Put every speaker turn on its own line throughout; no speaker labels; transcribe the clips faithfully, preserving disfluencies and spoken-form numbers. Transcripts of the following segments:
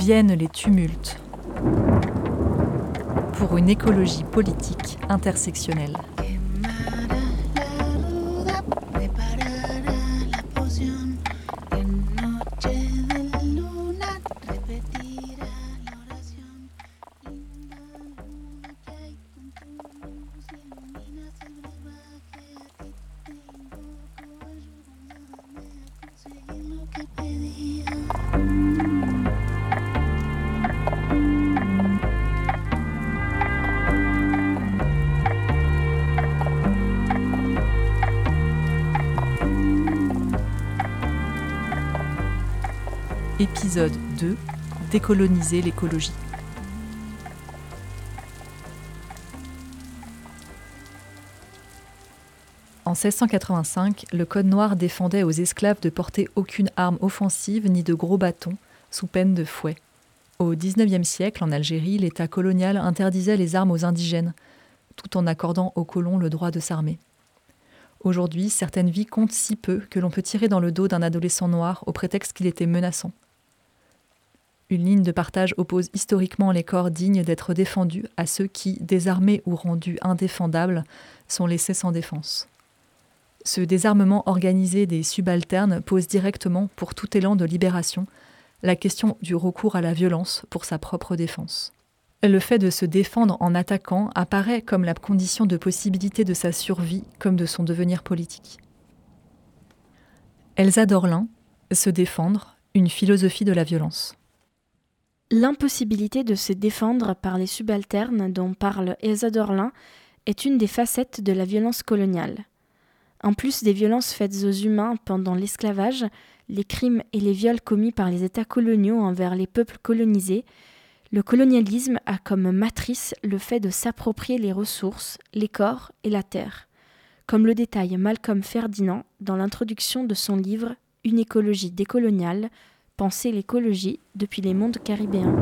Viennent les tumultes pour une écologie politique intersectionnelle. Épisode deux, décoloniser l'écologie. En seize cent quatre-vingt-cinq, le Code noir défendait aux esclaves de porter aucune arme offensive ni de gros bâtons, sous peine de fouet. Au dix-neuvième siècle, en Algérie, l'État colonial interdisait les armes aux indigènes, tout en accordant aux colons le droit de s'armer. Aujourd'hui, certaines vies comptent si peu que l'on peut tirer dans le dos d'un adolescent noir au prétexte qu'il était menaçant. Une ligne de partage oppose historiquement les corps dignes d'être défendus à ceux qui, désarmés ou rendus indéfendables, sont laissés sans défense. Ce désarmement organisé des subalternes pose directement, pour tout élan de libération, la question du recours à la violence pour sa propre défense. Le fait de se défendre en attaquant apparaît comme la condition de possibilité de sa survie comme de son devenir politique. Elsa Dorlin, se défendre, une philosophie de la violence.
L'impossibilité de se défendre par les subalternes dont parle Elsa Dorlin est une des facettes de la violence coloniale. En plus des violences faites aux humains pendant l'esclavage, les crimes et les viols commis par les États coloniaux envers les peuples colonisés, le colonialisme a comme matrice le fait de s'approprier les ressources, les corps et la terre, comme le détaille Malcolm Ferdinand dans l'introduction de son livre « Une écologie décoloniale », penser l'écologie depuis les mondes caribéens.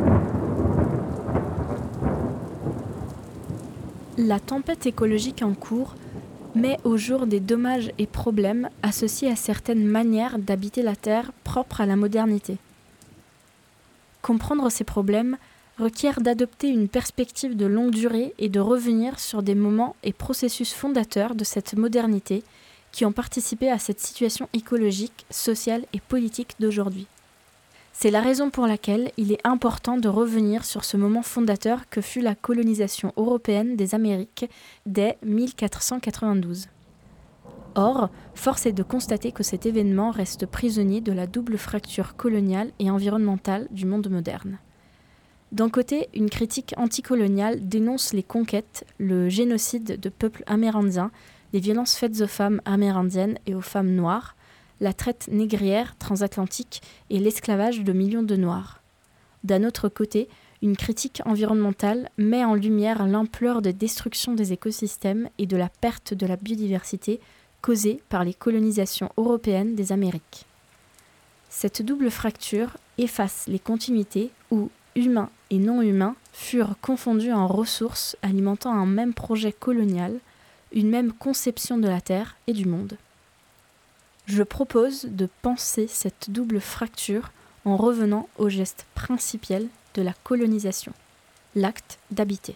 La tempête écologique en cours met au jour des dommages et problèmes associés à certaines manières d'habiter la Terre propres à la modernité. Comprendre ces problèmes requiert d'adopter une perspective de longue durée et de revenir sur des moments et processus fondateurs de cette modernité qui ont participé à cette situation écologique, sociale et politique d'aujourd'hui. C'est la raison pour laquelle il est important de revenir sur ce moment fondateur que fut la colonisation européenne des Amériques dès mille quatre cent quatre-vingt-douze. Or, force est de constater que cet événement reste prisonnier de la double fracture coloniale et environnementale du monde moderne. D'un côté, une critique anticoloniale dénonce les conquêtes, le génocide de peuples amérindiens, les violences faites aux femmes amérindiennes et aux femmes noires, la traite négrière transatlantique et l'esclavage de millions de Noirs. D'un autre côté, une critique environnementale met en lumière l'ampleur de destruction des écosystèmes et de la perte de la biodiversité causée par les colonisations européennes des Amériques. Cette double fracture efface les continuités où humains et non-humains furent confondus en ressources alimentant un même projet colonial, une même conception de la Terre et du monde. Je propose de penser cette double fracture en revenant au geste principiel de la colonisation, l'acte d'habiter.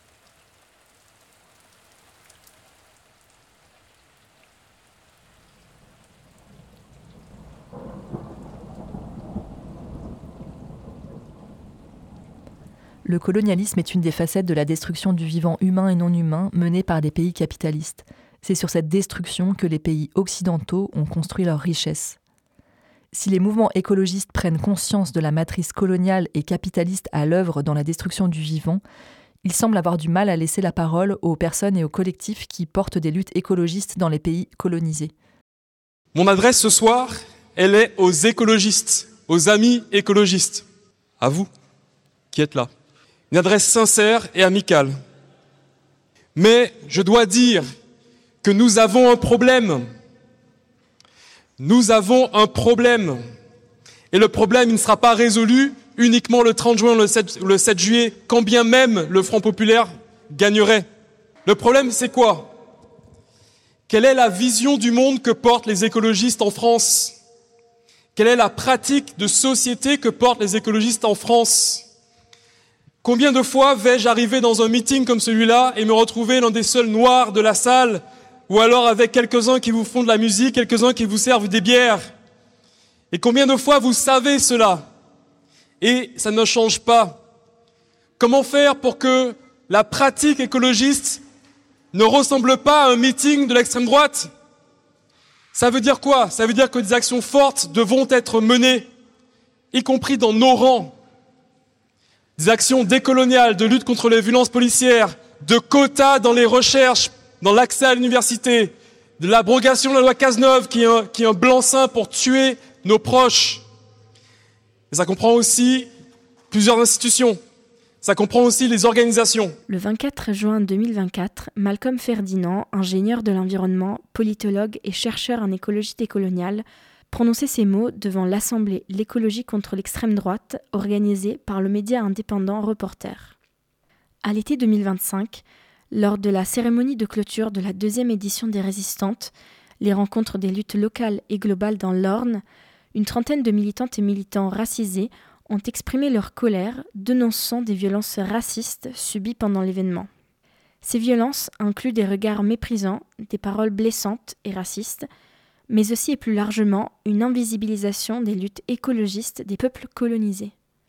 Le colonialisme est une des facettes de la destruction du vivant humain et non humain menée par des pays capitalistes. C'est sur cette destruction que les pays occidentaux ont construit leur richesse. Si les mouvements écologistes prennent conscience de la matrice coloniale et capitaliste à l'œuvre dans la destruction du vivant, ils semblent avoir du mal à laisser la parole aux personnes et aux collectifs qui portent des luttes écologistes dans les pays colonisés.
Mon adresse ce soir, elle est aux écologistes, aux amis écologistes, à vous qui êtes là. Une adresse sincère et amicale. Mais je dois dire que nous avons un problème. Nous avons un problème. Et le problème, il ne sera pas résolu uniquement le trente juin ou le sept, le sept juillet, quand bien même le Front populaire gagnerait. Le problème, c'est quoi ? Quelle est la vision du monde que portent les écologistes en France ? Quelle est la pratique de société que portent les écologistes en France ? Combien de fois vais-je arriver dans un meeting comme celui-là et me retrouver l'un des seuls noirs de la salle, ou alors avec quelques-uns qui vous font de la musique, quelques-uns qui vous servent des bières ? Et combien de fois vous savez cela ? Et ça ne change pas. Comment faire pour que la pratique écologiste ne ressemble pas à un meeting de l'extrême droite ? Ça veut dire quoi ? Ça veut dire que des actions fortes devront être menées, y compris dans nos rangs. Des actions décoloniales, de lutte contre les violences policières, de quotas dans les recherches, dans l'accès à l'université, de l'abrogation de la loi Cazeneuve qui est un, qui est un blanc-seing pour tuer nos proches. Et ça comprend aussi plusieurs institutions. Ça comprend aussi les organisations.
Le vingt-quatre juin deux mille vingt-quatre, Malcolm Ferdinand, ingénieur de l'environnement, politologue et chercheur en écologie décoloniale, prononçait ces mots devant l'Assemblée L'écologie contre l'extrême droite, organisée par le média indépendant Reporter. À l'été deux mille vingt-cinq, lors de la cérémonie de clôture de la deuxième édition des Résistantes, les rencontres des luttes locales et globales dans l'Orne, une trentaine de militantes et militants racisés ont exprimé leur colère, dénonçant des violences racistes subies pendant l'événement. Ces violences incluent des regards méprisants, des paroles blessantes et racistes, mais aussi et plus largement une invisibilisation des luttes écologistes des peuples colonisés.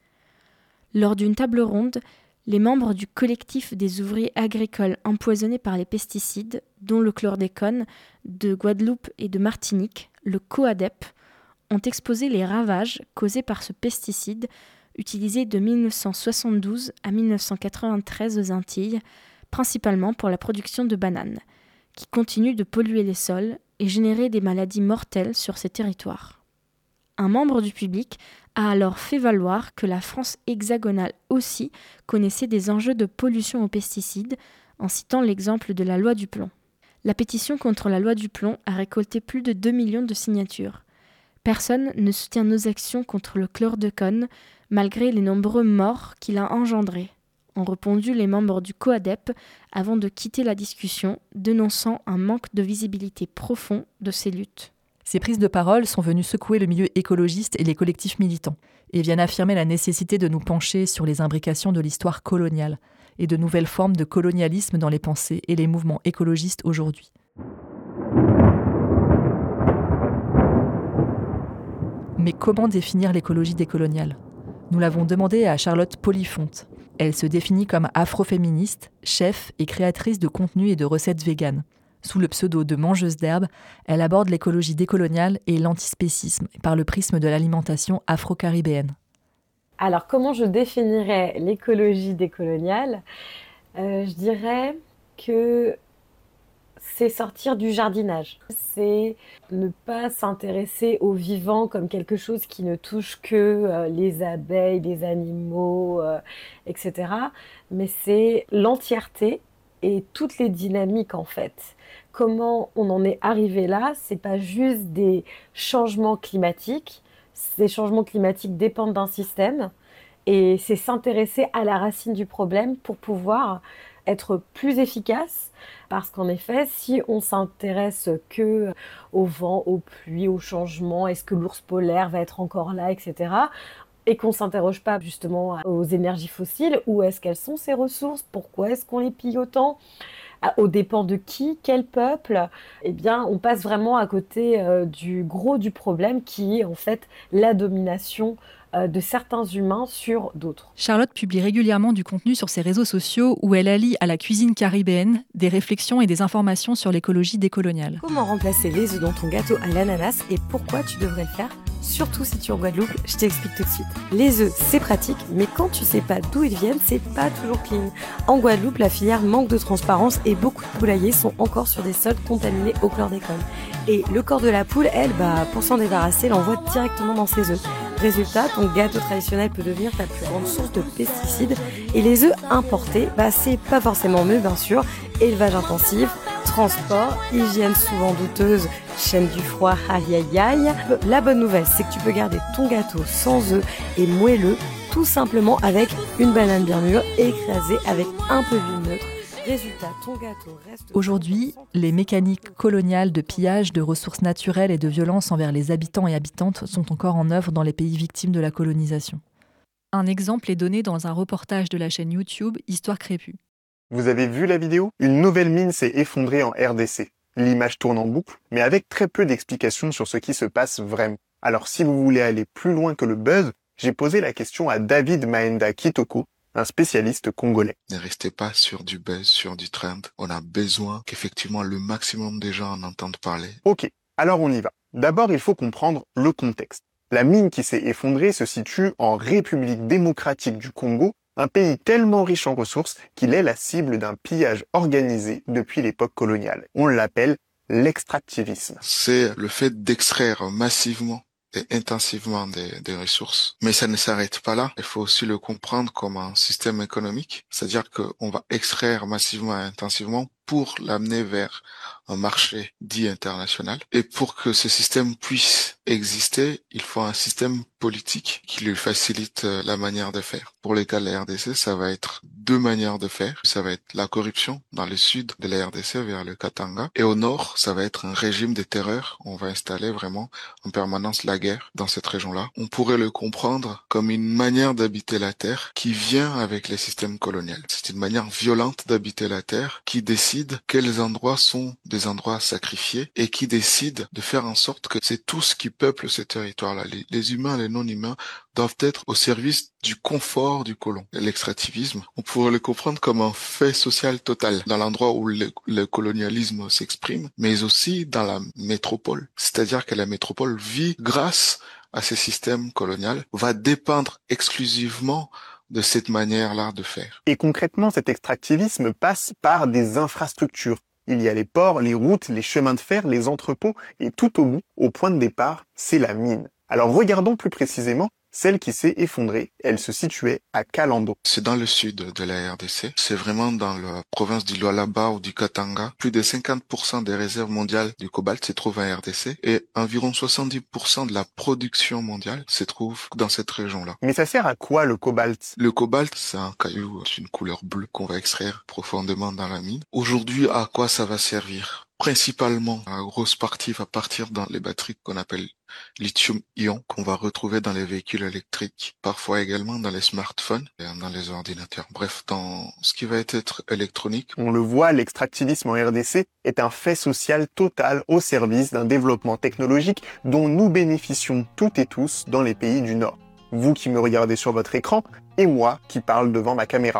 Lors d'une table ronde, les membres du collectif des ouvriers agricoles empoisonnés par les pesticides, dont le chlordécone, de Guadeloupe et de Martinique, le COADEP, ont exposé les ravages causés par ce pesticide utilisé de mille neuf cent soixante-douze à mille neuf cent quatre-vingt-treize aux Antilles, principalement pour la production de bananes, qui continue de polluer les sols et générer des maladies mortelles sur ces territoires. Un membre du public a alors fait valoir que la France hexagonale aussi connaissait des enjeux de pollution aux pesticides, en citant l'exemple de la loi du plomb. La pétition contre la loi du plomb a récolté plus de deux millions de signatures. Personne ne soutient nos actions contre le chlordécone, malgré les nombreux morts qu'il a engendrés, ont répondu les membres du COADEP avant de quitter la discussion, dénonçant un manque de visibilité profond de ces luttes.
Ces prises de parole sont venues secouer le milieu écologiste et les collectifs militants, et viennent affirmer la nécessité de nous pencher sur les imbrications de l'histoire coloniale et de nouvelles formes de colonialisme dans les pensées et les mouvements écologistes aujourd'hui. Mais comment définir l'écologie décoloniale ? Nous l'avons demandé à Charlotte Polifonte. Elle se définit comme afroféministe, chef et créatrice de contenus et de recettes véganes. Sous le pseudo de mangeuse d'herbe, elle aborde l'écologie décoloniale et l'antispécisme par le prisme de l'alimentation afro-caribéenne.
Alors, comment je définirais l'écologie décoloniale ? euh, Je dirais que c'est sortir du jardinage. C'est ne pas s'intéresser au vivant comme quelque chose qui ne touche que euh, les abeilles, les animaux, euh, et cetera. Mais c'est l'entièreté et toutes les dynamiques en fait. Comment on en est arrivé là, c'est pas juste des changements climatiques. Ces changements climatiques dépendent d'un système et c'est s'intéresser à la racine du problème pour pouvoir être plus efficace. Parce qu'en effet, si on s'intéresse que au vent, aux pluies, aux changements, est-ce que l'ours polaire va être encore là, et cetera, et qu'on ne s'interroge pas justement aux énergies fossiles, où est-ce qu'elles sont ces ressources, pourquoi est-ce qu'on les pille autant, aux dépens de qui, quel peuple, eh bien on passe vraiment à côté euh, du gros du problème qui est en fait la domination euh, de certains humains sur d'autres.
Charlotte publie régulièrement du contenu sur ses réseaux sociaux où elle allie à la cuisine caribéenne des réflexions et des informations sur l'écologie décoloniale.
Comment remplacer les œufs dans ton gâteau à l'ananas et pourquoi tu devrais le faire ? Surtout si tu es en Guadeloupe, je t'explique tout de suite. Les œufs, c'est pratique, mais quand tu sais pas d'où ils viennent, c'est pas toujours clean. En Guadeloupe, la filière manque de transparence et beaucoup de poulaillers sont encore sur des sols contaminés au chlordécone. Et le corps de la poule, elle, bah, pour s'en débarrasser, l'envoie directement dans ses œufs. Résultat, ton gâteau traditionnel peut devenir ta plus grande source de pesticides. Et les œufs importés, bah, c'est pas forcément mieux, bien sûr. Élevage intensif, transport, hygiène souvent douteuse, chaîne du froid, aïe aïe aïe. La bonne nouvelle, c'est que tu peux garder ton gâteau sans œufs et moelleux, tout simplement avec une banane bien mûre écrasée avec un peu d'huile neutre. Résultat, ton gâteau reste...
Aujourd'hui, les mécaniques coloniales de pillage de ressources naturelles et de violence envers les habitants et habitantes sont encore en œuvre dans les pays victimes de la colonisation. Un exemple est donné dans un reportage de la chaîne YouTube Histoire Crépue.
Vous avez vu la vidéo ? Une nouvelle mine s'est effondrée en R D C. L'image tourne en boucle, mais avec très peu d'explications sur ce qui se passe vraiment. Alors si vous voulez aller plus loin que le buzz, j'ai posé la question à David Maenda Kitoko, un spécialiste congolais.
Ne restez pas sur du buzz, sur du trend. On a besoin qu'effectivement le maximum de gens en entendent parler.
Ok, alors on y va. D'abord, il faut comprendre le contexte. La mine qui s'est effondrée se situe en République démocratique du Congo, un pays tellement riche en ressources qu'il est la cible d'un pillage organisé depuis l'époque coloniale. On l'appelle l'extractivisme.
C'est le fait d'extraire massivement et intensivement des, des ressources. Mais ça ne s'arrête pas là. Il faut aussi le comprendre comme un système économique. C'est-à-dire qu'on va extraire massivement et intensivement pour l'amener vers un marché dit international. Et pour que ce système puisse exister, il faut un système politique qui lui facilite la manière de faire. Pour les cas de la R D C, ça va être deux manières de faire. Ça va être la corruption dans le sud de la R D C vers le Katanga. Et au nord, ça va être un régime de terreur. On va installer vraiment en permanence la guerre dans cette région-là. On pourrait le comprendre comme une manière d'habiter la terre qui vient avec les systèmes coloniaux. C'est une manière violente d'habiter la terre qui décide quels endroits sont des endroits sacrifiés et qui décide de faire en sorte que c'est tout ce qui peuple ce territoire-là. Les, les humains, les non-humains doivent être au service du confort du colon. L'extractivisme, on pourrait le comprendre comme un fait social total dans l'endroit où le, le colonialisme s'exprime, mais aussi dans la métropole. C'est-à-dire que la métropole vit grâce à ces systèmes coloniaux, va dépendre exclusivement de cette manière-là de faire.
Et concrètement, cet extractivisme passe par des infrastructures. Il y a les ports, les routes, les chemins de fer, les entrepôts, et tout au bout, au point de départ, c'est la mine. Alors regardons plus précisément celle qui s'est effondrée. Elle se situait à Kalando.
C'est dans le sud de la R D C. C'est vraiment dans la province du Lualaba ou du Katanga. Plus de cinquante pour cent des réserves mondiales du cobalt se trouvent en R D C et environ soixante-dix pour cent de la production mondiale se trouve dans cette région-là.
Mais ça sert à quoi le cobalt ?
Le cobalt, c'est un caillou d'une couleur bleue qu'on va extraire profondément dans la mine. Aujourd'hui, à quoi ça va servir ? Principalement, la grosse partie va partir dans les batteries qu'on appelle lithium-ion, qu'on va retrouver dans les véhicules électriques, parfois également dans les smartphones et dans les ordinateurs. Bref, dans ce qui va être électronique.
On le voit, l'extractivisme en R D C est un fait social total au service d'un développement technologique dont nous bénéficions toutes et tous dans les pays du Nord. Vous qui me regardez sur votre écran et moi qui parle devant ma caméra.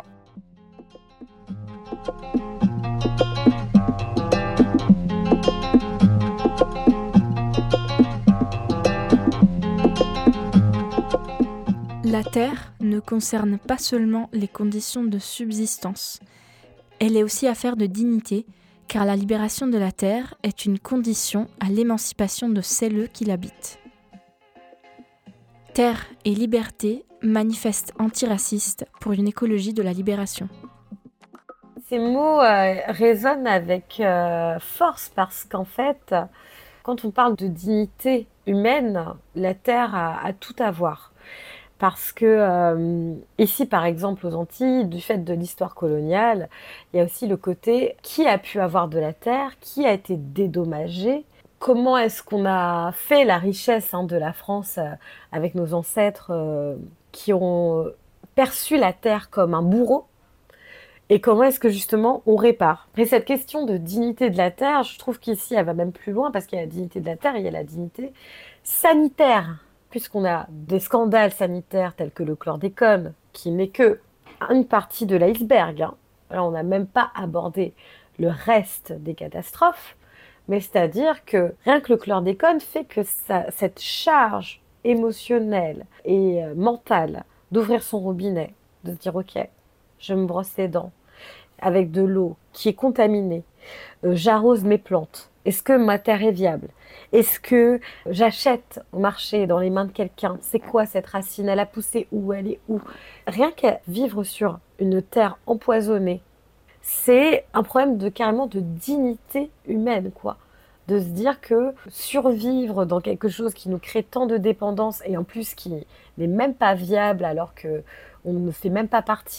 La terre ne concerne pas seulement les conditions de subsistance. Elle est aussi affaire de dignité, car la libération de la terre est une condition à l'émancipation de celles qui l'habitent. Terre et liberté, manifeste antiracistes pour une écologie de la libération.
Ces mots euh, résonnent avec euh, force parce qu'en fait, quand on parle de dignité humaine, la terre a, a tout à voir. Parce que euh, ici, par exemple, aux Antilles, du fait de l'histoire coloniale, il y a aussi le côté qui a pu avoir de la terre, qui a été dédommagé, comment est-ce qu'on a fait la richesse hein, de la France euh, avec nos ancêtres euh, qui ont perçu la terre comme un bourreau, et comment est-ce que justement on répare. Et cette question de dignité de la terre, je trouve qu'ici elle va même plus loin parce qu'il y a la dignité de la terre et il y a la dignité sanitaire. Puisqu'on a des scandales sanitaires tels que le chlordécone, qui n'est que une partie de l'iceberg. Hein. Là, on n'a même pas abordé le reste des catastrophes, mais c'est-à-dire que rien que le chlordécone fait que ça, cette charge émotionnelle et euh, mentale d'ouvrir son robinet, de se dire « Ok, je me brosse les dents avec de l'eau qui est contaminée, euh, j'arrose mes plantes. Est-ce que ma terre est viable ? Est-ce que j'achète au marché dans les mains de quelqu'un ? C'est quoi cette racine ? Elle a poussé où ? Elle est où ? Rien qu'à vivre sur une terre empoisonnée, c'est un problème de carrément de dignité humaine, quoi. De se dire que survivre dans quelque chose qui nous crée tant de dépendance et en plus qui n'est même pas viable alors qu'on ne fait même pas partie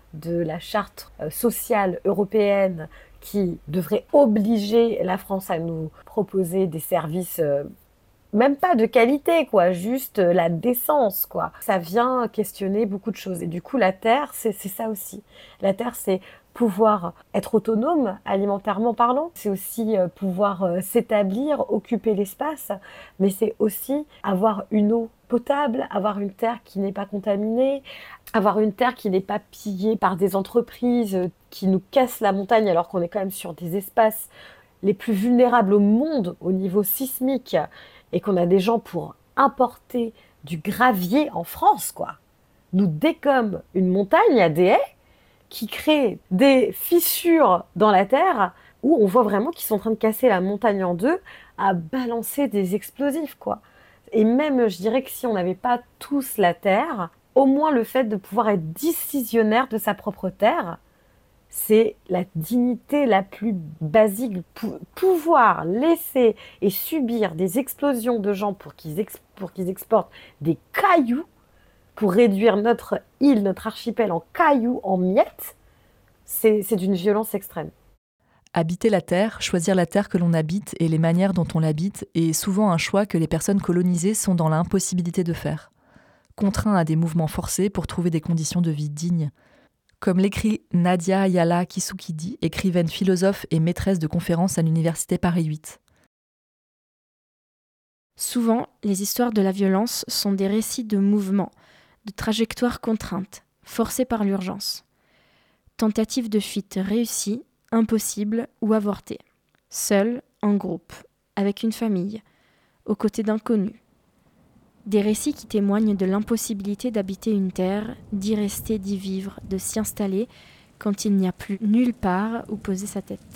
de la charte sociale européenne qui devrait obliger la France à nous proposer des services, euh, même pas de qualité, quoi, juste la décence, quoi. Ça vient questionner beaucoup de choses. Et du coup, la terre, c'est, c'est ça aussi. La terre, c'est pouvoir être autonome, alimentairement parlant. C'est aussi euh, pouvoir euh, s'établir, occuper l'espace. Mais c'est aussi avoir une eau potable, avoir une terre qui n'est pas contaminée, avoir une terre qui n'est pas pillée par des entreprises qui nous cassent la montagne alors qu'on est quand même sur des espaces les plus vulnérables au monde au niveau sismique et qu'on a des gens pour importer du gravier en France, quoi. Nous décomment une montagne à des haies qui créent des fissures dans la terre où on voit vraiment qu'ils sont en train de casser la montagne en deux à balancer des explosifs, quoi. Et même, je dirais que si on n'avait pas tous la terre, au moins le fait de pouvoir être décisionnaire de sa propre terre, c'est la dignité la plus basique. Pou- pouvoir laisser et subir des explosions de gens pour qu'ils, ex- pour qu'ils exportent des cailloux, pour réduire notre île, notre archipel en cailloux, en miettes, c'est, c'est d'une violence extrême.
Habiter la terre, choisir la terre que l'on habite et les manières dont on l'habite est souvent un choix que les personnes colonisées sont dans l'impossibilité de faire, contraints à des mouvements forcés pour trouver des conditions de vie dignes. Comme l'écrit Nadia Ayala Kisukidi, écrivaine philosophe et maîtresse de conférences à l'université Paris huit.
Souvent, les histoires de la violence sont des récits de mouvements, de trajectoires contraintes, forcées par l'urgence. Tentatives de fuite réussies, impossibles ou avortées. Seul, en groupe, avec une famille, aux côtés d'inconnus. Des récits qui témoignent de l'impossibilité d'habiter une terre, d'y rester, d'y vivre, de s'y installer quand il n'y a plus nulle part où poser sa tête.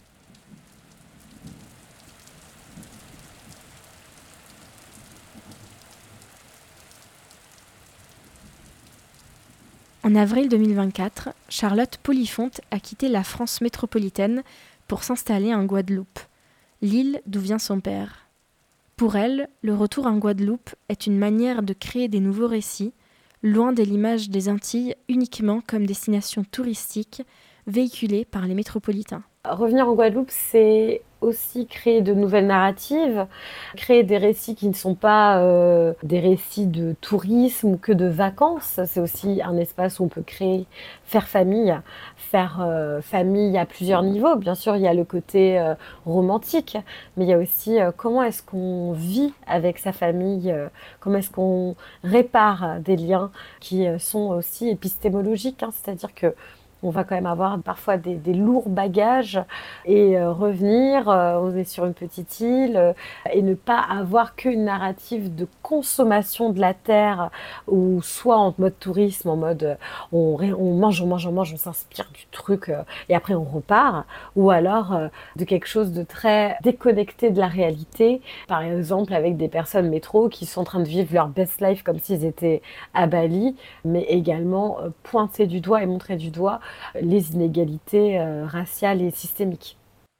En avril deux mille vingt-quatre, Charlotte Polifonte a quitté la France métropolitaine pour s'installer en Guadeloupe, l'île d'où vient son père. Pour elle, le retour en Guadeloupe est une manière de créer des nouveaux récits, loin de l'image des Antilles uniquement comme destination touristique véhiculée par les métropolitains.
Revenir en Guadeloupe, c'est aussi créer de nouvelles narratives, créer des récits qui ne sont pas euh, des récits de tourisme ou que de vacances. C'est aussi un espace où on peut créer, faire famille, faire euh, famille à plusieurs niveaux. Bien sûr, il y a le côté euh, romantique, mais il y a aussi euh, comment est-ce qu'on vit avec sa famille, euh, comment est-ce qu'on répare des liens qui euh, sont aussi épistémologiques, hein, c'est-à-dire que on va quand même avoir parfois des, des lourds bagages et euh, revenir, euh, on est sur une petite île euh, et ne pas avoir qu'une narrative de consommation de la terre ou soit en mode tourisme, en mode euh, on, on mange, on mange, on mange, on s'inspire du truc euh, et après on repart, ou alors euh, de quelque chose de très déconnecté de la réalité, par exemple avec des personnes métro qui sont en train de vivre leur best life comme s'ils étaient à Bali, mais également euh, pointer du doigt et montrer du doigt les inégalités euh, raciales et systémiques.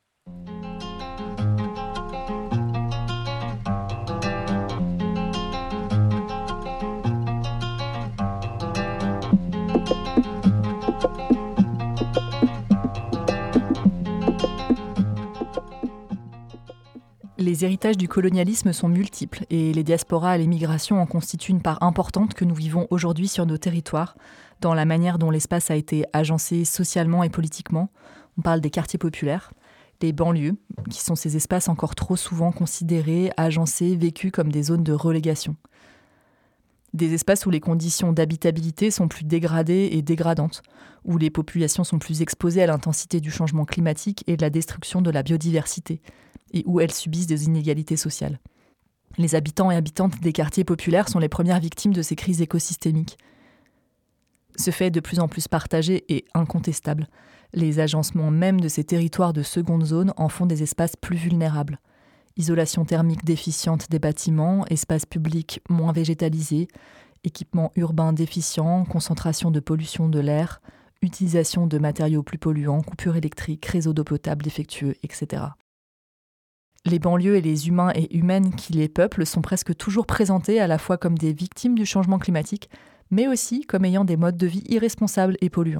Les héritages du colonialisme sont multiples et les diasporas et l'émigration en constituent une part importante que nous vivons aujourd'hui sur nos territoires, dans la manière dont l'espace a été agencé socialement et politiquement. On parle des quartiers populaires, des banlieues, qui sont ces espaces encore trop souvent considérés, agencés, vécus comme des zones de relégation. Des espaces où les conditions d'habitabilité sont plus dégradées et dégradantes, où les populations sont plus exposées à l'intensité du changement climatique et de la destruction de la biodiversité, et où elles subissent des inégalités sociales. Les habitants et habitantes des quartiers populaires sont les premières victimes de ces crises écosystémiques. Ce fait est de plus en plus partagé et incontestable. Les agencements même de ces territoires de seconde zone en font des espaces plus vulnérables. Isolation thermique déficiente des bâtiments, espaces publics moins végétalisés, équipements urbains déficients, concentration de pollution de l'air, utilisation de matériaux plus polluants, coupures électriques, réseaux d'eau potable défectueux, et cetera. Les banlieues et les humains et humaines qui les peuplent sont presque toujours présentés à la fois comme des victimes du changement climatique, mais aussi comme ayant des modes de vie irresponsables et polluants.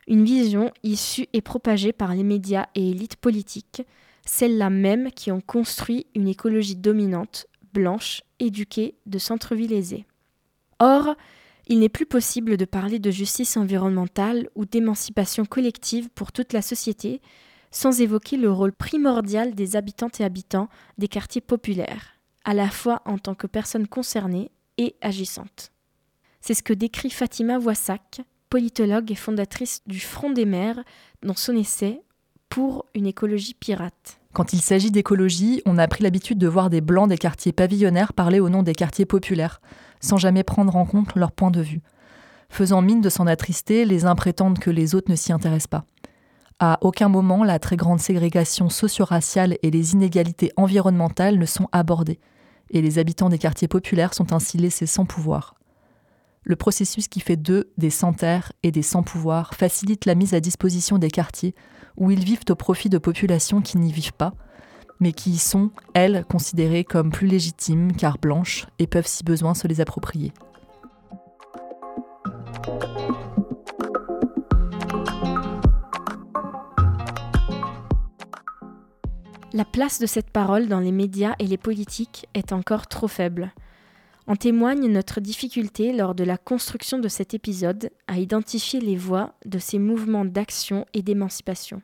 Une vision issue et propagée par les médias et élites politiques, celles-là même qui ont construit une écologie dominante, blanche, éduquée, de centre-ville aisé. Or, il n'est plus possible de parler de justice environnementale ou d'émancipation collective pour toute la société sans évoquer le rôle primordial des habitantes et habitants des quartiers populaires, à la fois en tant que personnes concernées et agissantes. C'est ce que décrit Fatima Ouassak, politologue et fondatrice du Front des maires, dans son essai « Pour une écologie pirate ».
Quand il s'agit d'écologie, on a pris l'habitude de voir des blancs des quartiers pavillonnaires parler au nom des quartiers populaires, sans jamais prendre en compte leur point de vue. Faisant mine de s'en attrister, les uns prétendent que les autres ne s'y intéressent pas. À aucun moment, la très grande ségrégation socio-raciale et les inégalités environnementales ne sont abordées, et les habitants des quartiers populaires sont ainsi laissés sans pouvoir. Le processus qui fait d'eux des sans-terre et des sans-pouvoir facilite la mise à disposition des quartiers où ils vivent au profit de populations qui n'y vivent pas, mais qui y sont, elles, considérées comme plus légitimes car blanches et peuvent si besoin se les approprier.
La place de cette parole dans les médias et les politiques est encore trop faible. En témoigne notre difficulté lors de la construction de cet épisode à identifier les voies de ces mouvements d'action et d'émancipation.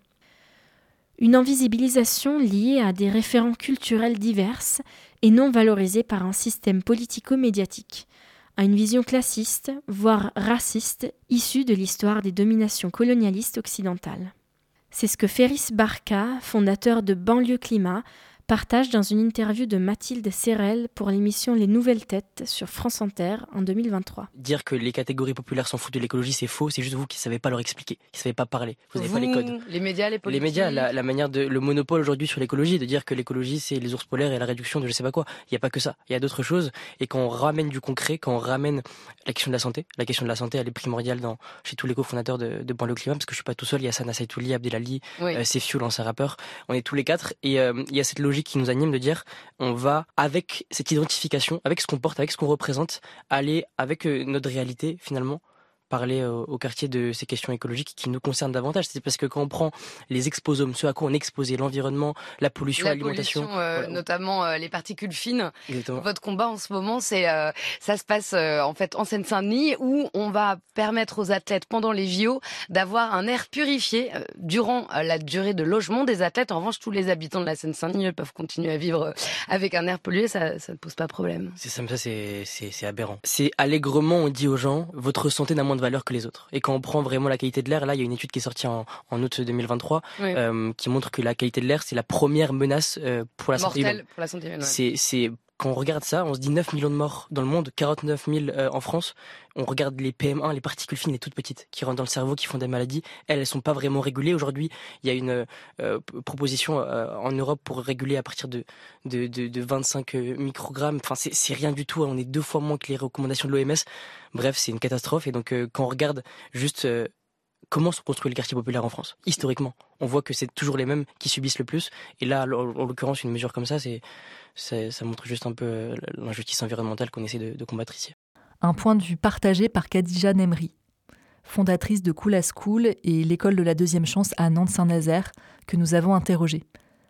Une invisibilisation liée à des référents culturels divers et non valorisés par un système politico-médiatique, à une vision classiste, voire raciste, issue de l'histoire des dominations colonialistes occidentales. C'est ce que Ferris Barka, fondateur de Banlieue Climat, partage dans une interview de Mathilde Serrel pour l'émission Les Nouvelles Têtes sur France Inter en deux mille vingt-trois.
Dire que les catégories populaires s'en foutent de l'écologie, c'est faux, c'est juste vous qui ne savez pas leur expliquer, qui ne savez pas parler, vous n'avez pas les codes.
Les médias, les politiques.
Les médias, la, la manière de, le monopole aujourd'hui sur l'écologie, de dire que l'écologie c'est les ours polaires et la réduction de je sais pas quoi, il n'y a pas que ça, il y a d'autres choses, et quand on ramène du concret, quand on ramène la question de la santé, la question de la santé elle est primordiale dans, chez tous les cofondateurs de, de Banlieue Climat, parce que je suis pas tout seul, il y a Sana Saitouli, Abdelali, oui. euh, Sefiu, l'ancien rappeur, on est tous les quatre, et euh, il y a cette logique qui nous anime de dire on va, avec cette identification, avec ce qu'on porte, avec ce qu'on représente, aller avec euh, notre réalité finalement, parler euh, au quartier de ces questions écologiques qui nous concernent davantage. C'est parce que quand on prend les exposomes, ceux à quoi on est exposé, l'environnement, la pollution,
la
l'alimentation,
pollution, euh, voilà. notamment euh, les particules fines.
Exactement.
Votre combat en ce moment, c'est euh, ça se passe euh, en fait en Seine-Saint-Denis où on va permettre aux athlètes pendant les J O d'avoir un air purifié euh, durant euh, la durée de logement des athlètes. En revanche, tous les habitants de la Seine-Saint-Denis peuvent continuer à vivre euh, avec un air pollué, ça, ça ne pose pas problème.
C'est ça, ça c'est, c'est, c'est aberrant. C'est allègrement on dit aux gens, votre santé n'a moins de valeur que les autres. Et quand on prend vraiment la qualité de l'air, là il y a une étude qui est sortie en, en août deux mille vingt-trois oui. euh, qui montre que la qualité de l'air c'est la première menace euh, pour la santé humaine.
Pour la santé humaine. Ouais.
C'est, c'est quand on regarde ça, on se dit neuf millions de morts dans le monde, quarante-neuf mille euh, en France. On regarde les P M un, les particules fines, les toutes petites, qui rentrent dans le cerveau, qui font des maladies. Elles, elles sont pas vraiment régulées. Aujourd'hui, il y a une euh, proposition euh, en Europe pour réguler à partir de de, de, de vingt-cinq microgrammes. Enfin, c'est, c'est rien du tout. On est deux fois moins que les recommandations de l'O M S. Bref, c'est une catastrophe. Et donc, euh, quand on regarde juste euh, comment se construit le quartier populaire en France, historiquement, on voit que c'est toujours les mêmes qui subissent le plus. Et là, en l'occurrence, une mesure comme ça, c'est, c'est ça montre juste un peu l'injustice environnementale qu'on essaie de, de combattre ici.
Un point de vue partagé par Khadija Nemri, fondatrice de Cool à School et l'école de la deuxième chance à Nantes-Saint-Nazaire, que nous avons interrogée.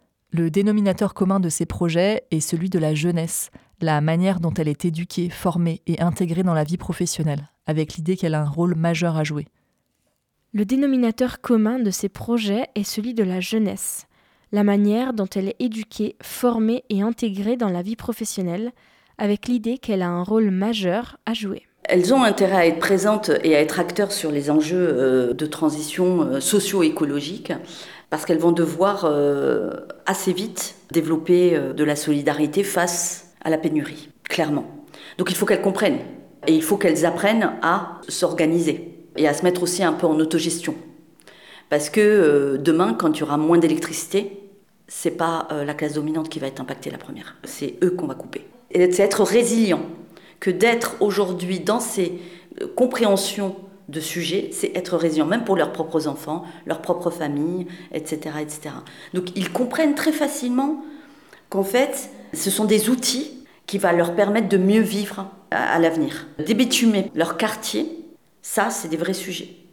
Le dénominateur commun de ces projets est celui de la jeunesse, la manière dont elle est éduquée, formée et intégrée dans la vie professionnelle, avec l'idée qu'elle a un rôle majeur à jouer.
Le dénominateur commun de ces projets est celui de la jeunesse, la manière dont elle est éduquée, formée et intégrée dans la vie professionnelle, avec l'idée qu'elle a un rôle majeur à jouer.
Elles ont intérêt à être présentes et à être acteurs sur les enjeux de transition socio-écologique, parce qu'elles vont devoir assez vite développer de la solidarité face à la pénurie, clairement. Donc il faut qu'elles comprennent, et il faut qu'elles apprennent à s'organiser, et à se mettre aussi un peu en autogestion. Parce que demain, quand il y aura moins d'électricité, c'est pas la classe dominante qui va être impactée la première, c'est eux qu'on va couper. Et c'est être résilient, que d'être aujourd'hui dans ces compréhensions de sujets, c'est être résilient, même pour leurs propres enfants, leurs propres familles, et cetera, et cetera. Donc ils comprennent très facilement qu'en fait, ce sont des outils qui vont leur permettre de mieux vivre à, à l'avenir. Débitumer leur quartier, ça, c'est des vrais sujets.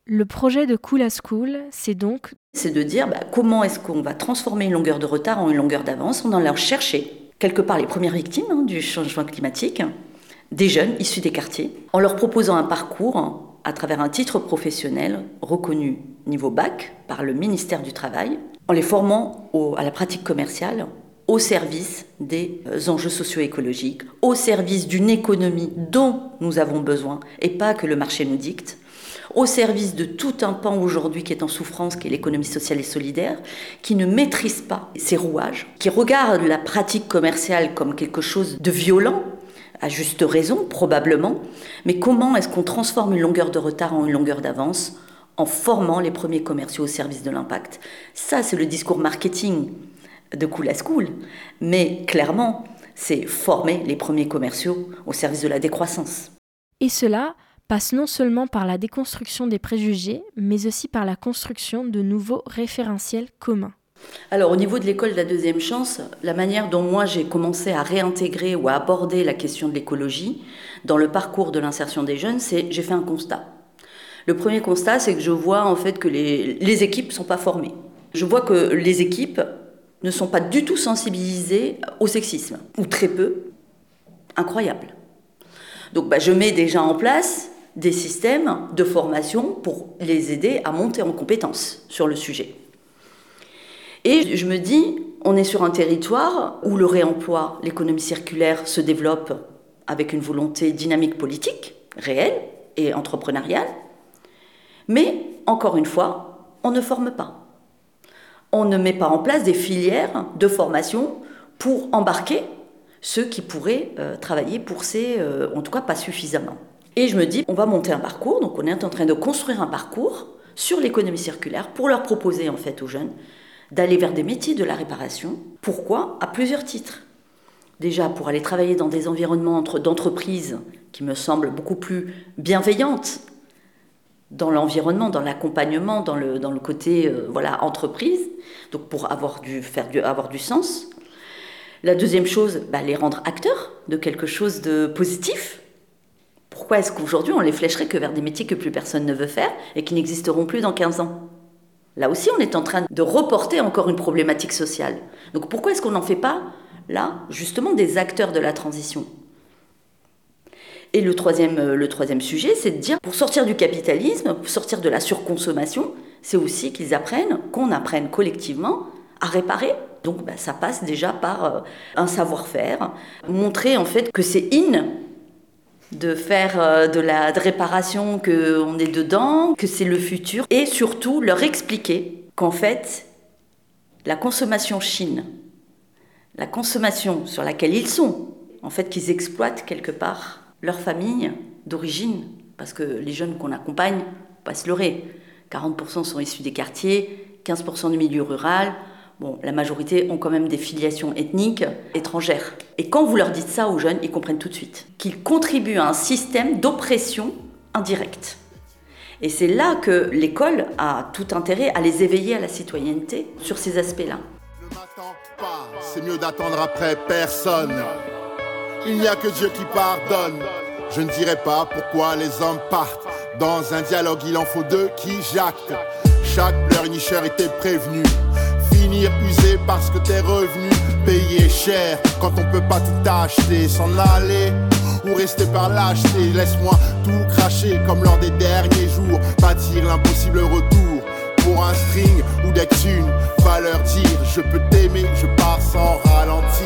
Le projet de Cool à School, c'est donc...
C'est de dire bah, comment est-ce qu'on va transformer une longueur de retard en une longueur d'avance. On en a cherché quelque part les premières victimes hein, du changement climatique, des jeunes issus des quartiers, en leur proposant un parcours à travers un titre professionnel reconnu niveau bac par le ministère du Travail, en les formant au, à la pratique commerciale, au service des enjeux socio-écologiques, au service d'une économie dont nous avons besoin et pas que le marché nous dicte, au service de tout un pan aujourd'hui qui est en souffrance, qui est l'économie sociale et solidaire, qui ne maîtrise pas ses rouages, qui regarde la pratique commerciale comme quelque chose de violent, à juste raison, probablement, mais comment est-ce qu'on transforme une longueur de retard en une longueur d'avance en formant les premiers commerciaux au service de l'impact. Ça, c'est le discours marketing de Cool à School, mais clairement, c'est former les premiers commerciaux au service de la décroissance.
Et cela passe non seulement par la déconstruction des préjugés, mais aussi par la construction de nouveaux référentiels communs.
Alors au niveau de l'école de la deuxième chance, la manière dont moi j'ai commencé à réintégrer ou à aborder la question de l'écologie dans le parcours de l'insertion des jeunes, c'est j'ai fait un constat. Le premier constat, c'est que je vois en fait que les, les équipes ne sont pas formées. Je vois que les équipes ne sont pas du tout sensibilisées au sexisme, ou très peu. Incroyable. Donc bah, je mets déjà en place des systèmes de formation pour les aider à monter en compétences sur le sujet. Et je me dis, on est sur un territoire où le réemploi, l'économie circulaire se développe avec une volonté dynamique politique, réelle et entrepreneuriale. Mais, encore une fois, on ne forme pas. On ne met pas en place des filières de formation pour embarquer ceux qui pourraient euh, travailler pour ces, euh, en tout cas pas suffisamment. Et je me dis, on va monter un parcours, donc on est en train de construire un parcours sur l'économie circulaire pour leur proposer en fait aux jeunes d'aller vers des métiers de la réparation. Pourquoi ? À plusieurs titres. Déjà, pour aller travailler dans des environnements d'entreprises qui me semblent beaucoup plus bienveillantes dans l'environnement, dans l'accompagnement, dans le, dans le côté euh, voilà, entreprise, donc pour avoir du, faire du, avoir du sens. La deuxième chose, bah, les rendre acteurs de quelque chose de positif. Pourquoi est-ce qu'aujourd'hui on les flécherait que vers des métiers que plus personne ne veut faire et qui n'existeront plus dans quinze ans ? Là aussi, on est en train de reporter encore une problématique sociale. Donc pourquoi est-ce qu'on n'en fait pas, là, justement, des acteurs de la transition ? Et le troisième, le troisième sujet, c'est de dire, pour sortir du capitalisme, pour sortir de la surconsommation, c'est aussi qu'ils apprennent, qu'on apprenne collectivement à réparer. Donc bah, ça passe déjà par euh, un savoir-faire, montrer en fait que c'est in de faire euh, de la de réparation, qu'on est dedans, que c'est le futur, et surtout leur expliquer qu'en fait, la consommation chine, la consommation sur laquelle ils sont, en fait qu'ils exploitent quelque part leur famille d'origine, parce que les jeunes qu'on accompagne, faut pas se leurrer, quarante pour cent sont issus des quartiers, quinze pour cent du milieu rural. Bon, la majorité ont quand même des filiations ethniques étrangères. Et quand vous leur dites ça aux jeunes, ils comprennent tout de suite qu'ils contribuent à un système d'oppression indirecte. Et c'est là que l'école a tout intérêt à les éveiller à la citoyenneté sur ces aspects-là.
Ne m'attends pas, c'est mieux d'attendre après personne. Il n'y a que Dieu qui pardonne. Je ne dirai pas pourquoi les hommes partent. Dans un dialogue, il en faut deux qui jactent. Chaque pleurnicheur était prévenu. Finir usé parce que t'es revenu payer cher quand on peut pas tout acheter, s'en aller ou rester par lâcheté. Laisse-moi tout cracher comme lors des derniers jours, bâtir l'impossible retour pour un string ou des thunes. Va leur dire je peux t'aimer, je pars sans ralentir.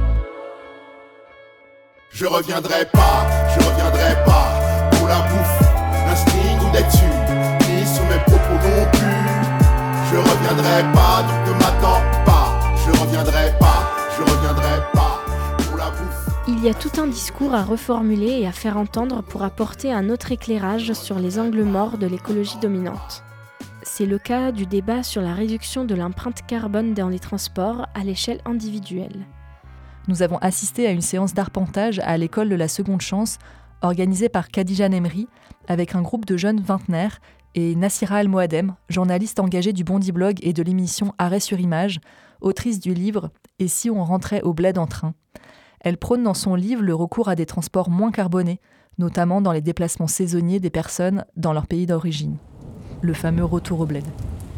Je reviendrai pas, je reviendrai pas pour la bouffe, un string ou des thunes, ni sur mes propos non plus. Je reviendrai pas, donc ne m'attends pas. Je reviendrai pas, je reviendrai pas pour la bouffe.
Il y a tout un discours à reformuler et à faire entendre pour apporter un autre éclairage sur les angles morts de l'écologie dominante. C'est le cas du débat sur la réduction de l'empreinte carbone dans les transports à l'échelle individuelle.
Nous avons assisté à une séance d'arpentage à l'école de la Seconde Chance, organisée par Khadija Nemri, avec un groupe de jeunes vingtenaires, et Nassira El Moadem, journaliste engagée du Bondi Blog et de l'émission Arrêt sur Image, autrice du livre « Et si on rentrait au bled en train ?» Elle prône dans son livre le recours à des transports moins carbonés, notamment dans les déplacements saisonniers des personnes dans leur pays d'origine. le fameux retour au bled.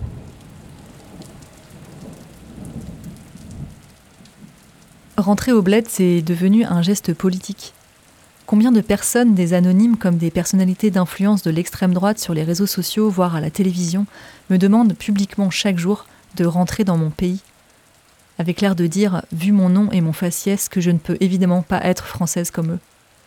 Rentrer au bled, c'est devenu un geste politique. Combien de personnes, des anonymes comme des personnalités d'influence de l'extrême droite sur les réseaux sociaux, voire à la télévision, me demandent publiquement chaque jour de rentrer dans mon pays, avec l'air de dire, vu mon nom et mon faciès, que je ne peux évidemment pas être française comme eux.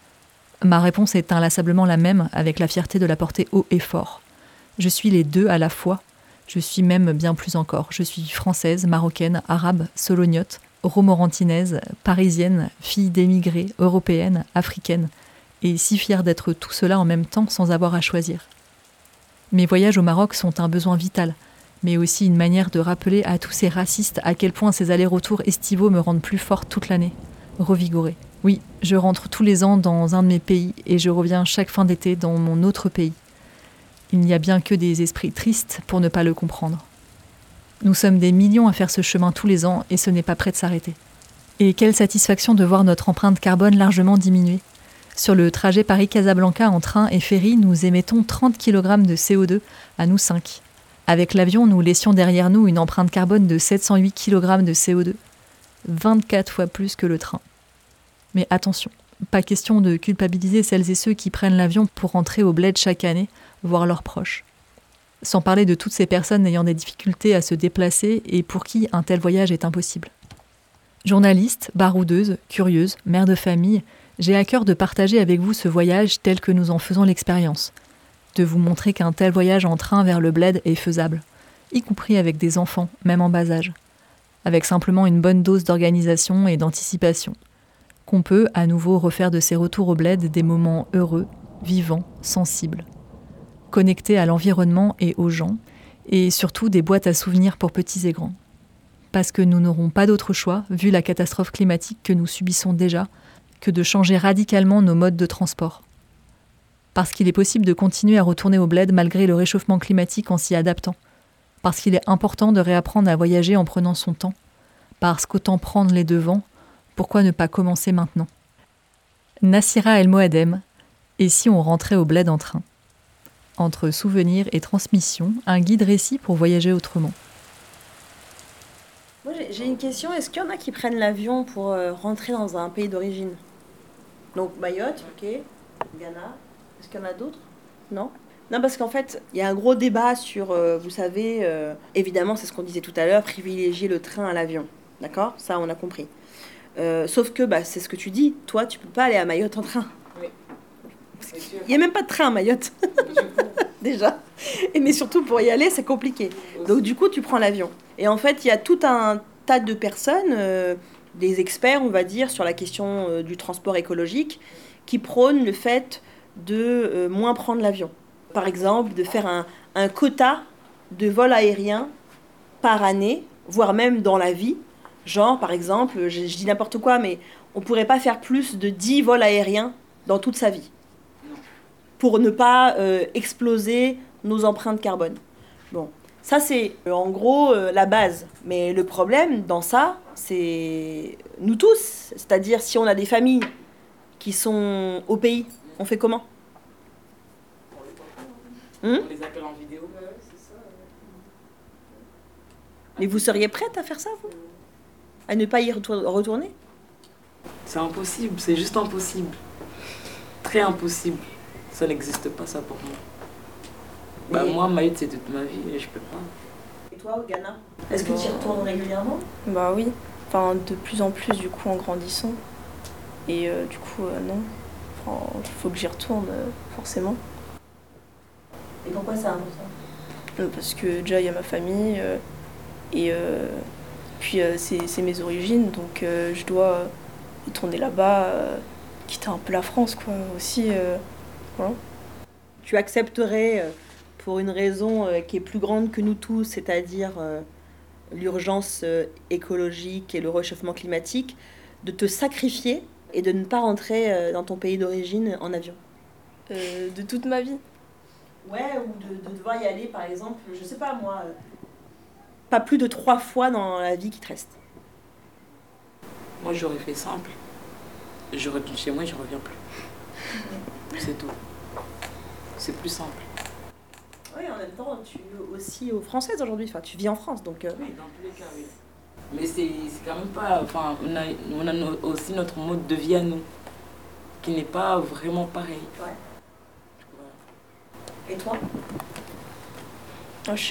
Ma réponse est inlassablement la même, avec la fierté de la porter haut et fort. Je suis les deux à la fois, je suis même bien plus encore. Je suis française, marocaine, arabe, solognote, romorantinaise, parisienne, fille d'émigrés, européenne, africaine, et si fière d'être tout cela en même temps sans avoir à choisir. Mes voyages au Maroc sont un besoin vital, mais aussi une manière de rappeler à tous ces racistes à quel point ces allers-retours estivaux me rendent plus forte toute l'année, revigorée. Oui, je rentre tous les ans dans un de mes pays et je reviens chaque fin d'été dans mon autre pays. Il n'y a bien que des esprits tristes pour ne pas le comprendre. Nous sommes des millions à faire ce chemin tous les ans et ce n'est pas prêt de s'arrêter. Et quelle satisfaction de voir notre empreinte carbone largement diminuer. Sur le trajet Paris-Casablanca en train et ferry, nous émettons trente kilogrammes de C O deux, à nous cinq. Avec l'avion, nous laissions derrière nous une empreinte carbone de sept cent huit kilogrammes de C O deux, vingt-quatre fois plus que le train. Mais attention, pas question de culpabiliser celles et ceux qui prennent l'avion pour rentrer au bled chaque année, voir leurs proches. Sans parler de toutes ces personnes ayant des difficultés à se déplacer et pour qui un tel voyage est impossible. Journaliste, baroudeuse, curieuse, mère de famille, j'ai à cœur de partager avec vous ce voyage tel que nous en faisons l'expérience, de vous montrer qu'un tel voyage en train vers le bled est faisable, y compris avec des enfants, même en bas âge, avec simplement une bonne dose d'organisation et d'anticipation, qu'on peut à nouveau refaire de ces retours au bled des moments heureux, vivants, sensibles, connectés à l'environnement et aux gens, et surtout des boîtes à souvenirs pour petits et grands. Parce que nous n'aurons pas d'autre choix, vu la catastrophe climatique que nous subissons déjà, que de changer radicalement nos modes de transport. Parce qu'il est possible de continuer à retourner au bled malgré le réchauffement climatique en s'y adaptant. Parce qu'il est important de réapprendre à voyager en prenant son temps. Parce qu'autant prendre les devants, pourquoi ne pas commencer maintenant ? Nassira El Moadem, et si on rentrait au bled en train ? Entre souvenirs et transmission, un guide récit pour voyager autrement.
Moi, j'ai une question. Est-ce qu'il y en a qui prennent l'avion pour euh, rentrer dans un pays d'origine ? Donc Mayotte, ok. Ghana. Est-ce qu'il y en a d'autres ? Non ? Non, parce qu'en fait, il y a un gros débat sur, euh, vous savez, euh, évidemment, c'est ce qu'on disait tout à l'heure, privilégier le train à l'avion. D'accord ? Ça, on a compris. Euh, sauf que, bah, c'est ce que tu dis. Toi, tu peux pas aller à Mayotte en train. Oui. Il n'y a même pas de train à Mayotte. Déjà. Et mais surtout, pour y aller, c'est compliqué. Donc, du coup, tu prends l'avion. Et en fait, il y a tout un tas de personnes, euh, des experts, on va dire, sur la question euh, du transport écologique, qui prônent le fait de euh, moins prendre l'avion. Par exemple, de faire un, un quota de vols aériens par année, voire même dans la vie. Genre, par exemple, je, je dis n'importe quoi, mais on ne pourrait pas faire plus de dix vols aériens dans toute sa vie, pour ne pas euh, exploser nos empreintes carbone. Bon, ça c'est euh, en gros euh, la base. Mais le problème dans ça, c'est nous tous. C'est-à-dire si on a des familles qui sont au pays, on fait comment ? Hum ?
On les appelle en vidéo.
Mais vous seriez prête à faire ça, vous ? À ne pas y retour- retourner ?
C'est impossible, c'est juste impossible. Très impossible. Ça n'existe pas, ça, pour moi. Bah,
Et...
moi, Mayotte, c'est toute ma vie et je peux pas.
Et toi, Ghana ? Est-ce que tu y retournes régulièrement ?
Bah oui. Enfin, de plus en plus, du coup, en grandissant. Et euh, du coup, euh, non. Enfin, il faut que j'y retourne, euh, forcément.
Et pourquoi c'est important ?
euh, Parce que déjà, il y a ma famille. Euh, et euh, puis, euh, c'est, c'est mes origines. Donc, euh, je dois y tourner là-bas, euh, quitter un peu la France, quoi, aussi. Euh, voilà.
Tu accepterais, euh, pour une raison euh, qui est plus grande que nous tous, c'est-à-dire euh, l'urgence euh, écologique et le réchauffement climatique, de te sacrifier et de ne pas rentrer euh, dans ton pays d'origine en avion ?
euh, De toute ma vie ?
Ouais, ou de, de devoir y aller, par exemple, je sais pas moi, euh, pas plus de trois fois dans la vie qui te reste.
Moi, j'aurais fait simple. Je retourne chez moi et je reviens plus. C'est tout. C'est plus simple.
Oui, en même temps, tu es aussi aux Françaises aujourd'hui. Enfin, tu vis en France, donc... Euh...
Oui, dans tous les cas, oui. Mais c'est, c'est quand même pas... Enfin, on a, on a no, aussi notre mode de vie à nous, qui n'est pas vraiment pareil.
Ouais. Ouais. Et toi?
Oh, je sais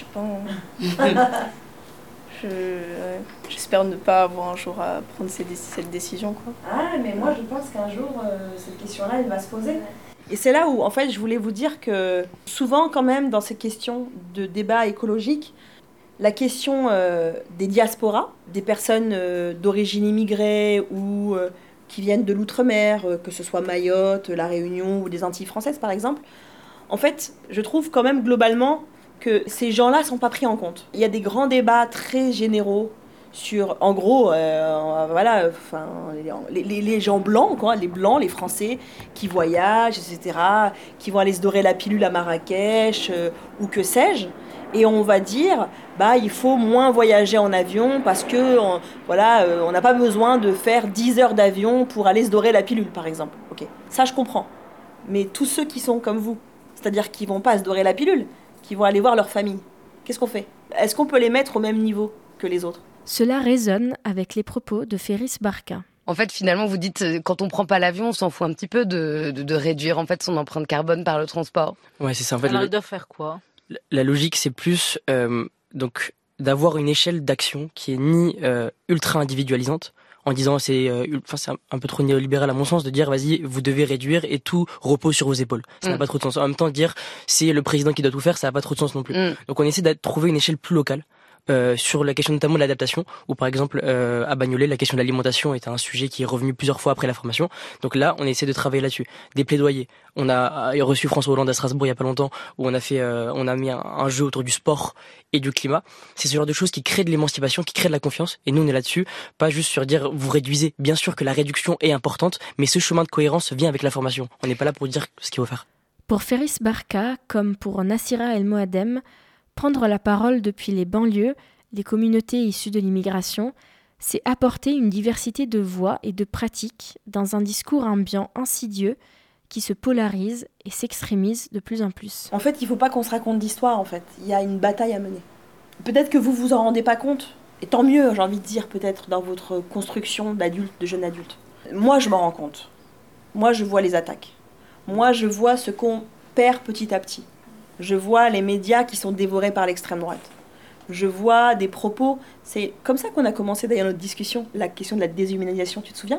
pas. je, ouais. J'espère ne pas avoir un jour à prendre ces, cette décision, quoi.
Ah, mais moi, je pense qu'un jour, euh, cette question-là, elle va se poser. Et c'est là où, en fait, je voulais vous dire que souvent, quand même, dans ces questions de débat écologique, la question euh, des diasporas, des personnes euh, d'origine immigrée ou euh, qui viennent de l'outre-mer, euh, que ce soit Mayotte, La Réunion ou des Antilles françaises, par exemple, en fait, je trouve quand même globalement que ces gens-là ne sont pas pris en compte. Il y a des grands débats très généraux sur, en gros, euh, voilà, enfin, les, les, les gens blancs, quoi, les blancs, les Français, qui voyagent, et cetera, qui vont aller se dorer la pilule à Marrakech, euh, ou que sais-je, et on va dire, bah, il faut moins voyager en avion parce que, on, voilà, euh, on n'a pas besoin de faire dix heures d'avion pour aller se dorer la pilule, par exemple. Ok, ça je comprends. Mais tous ceux qui sont comme vous, c'est-à-dire qui vont pas se dorer la pilule, qui vont aller voir leur famille, qu'est-ce qu'on fait? Est-ce qu'on peut les mettre au même niveau que les autres?
Cela résonne avec les propos de Ferris Barka.
En fait, finalement, vous dites, quand on prend pas l'avion, on s'en fout un petit peu de, de, de réduire en fait son empreinte carbone par le transport.
Ouais, c'est ça. En fait,
alors,
le,
ils doivent faire quoi?
la, la logique, c'est plus euh, donc d'avoir une échelle d'action qui est ni euh, ultra individualisante, en disant c'est euh, enfin c'est un, un peu trop néolibéral à mon sens de dire vas-y vous devez réduire et tout repose sur vos épaules. Ça mm. n'a pas trop de sens. En même temps dire c'est le président qui doit tout faire, ça n'a pas trop de sens non plus. Mm. Donc on essaie de trouver une échelle plus locale. Euh, sur la question notamment de l'adaptation, où par exemple euh, à Bagnolet, la question de l'alimentation était un sujet qui est revenu plusieurs fois après la formation. Donc là, on essaie de travailler là-dessus. Des plaidoyers. On a reçu François Hollande à Strasbourg il y a pas longtemps, où on a fait, euh, on a mis un, un jeu autour du sport et du climat. C'est ce genre de choses qui créent de l'émancipation, qui créent de la confiance. Et nous, on est là-dessus, pas juste sur dire vous réduisez. Bien sûr que la réduction est importante, mais ce chemin de cohérence vient avec la formation. On n'est pas là pour dire ce qu'il faut faire.
Pour Ferris Barka, comme pour Nassira El Moadem, prendre la parole depuis les banlieues, les communautés issues de l'immigration, c'est apporter une diversité de voix et de pratiques dans un discours ambiant insidieux qui se polarise et s'extrémise de plus en plus.
En fait, il ne faut pas qu'on se raconte d'histoire, en fait. Il y a une bataille à mener. Peut-être que vous vous en rendez pas compte, et tant mieux, j'ai envie de dire, peut-être, dans votre construction d'adulte, de jeune adulte. Moi, je m'en rends compte. Moi, je vois les attaques. Moi, je vois ce qu'on perd petit à petit. Je vois les médias qui sont dévorés par l'extrême droite. Je vois des propos, c'est comme ça qu'on a commencé d'ailleurs notre discussion, la question de la déshumanisation, tu te souviens?